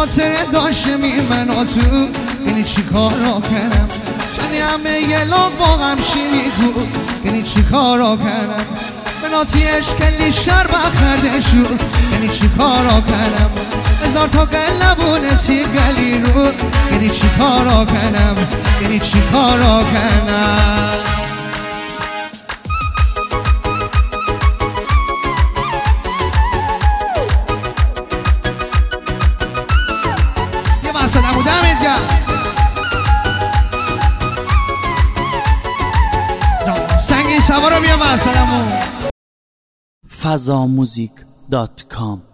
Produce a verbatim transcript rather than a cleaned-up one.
خاطر داشمی منو تو یعنی چی کارا کنم چنی همه یه لاغ با غمشی میخور یعنی چی کارا کنم بناتی اشکلی شر بخرده شد یعنی چی کارا کنم هزار تا قلبونه تی گلی رو یعنی چی کارا کنم یعنی چی کارا کنم یه بحثه نمودمت گرد سنگی سوارا بیا بحثه نمود فضاموزیک دات کام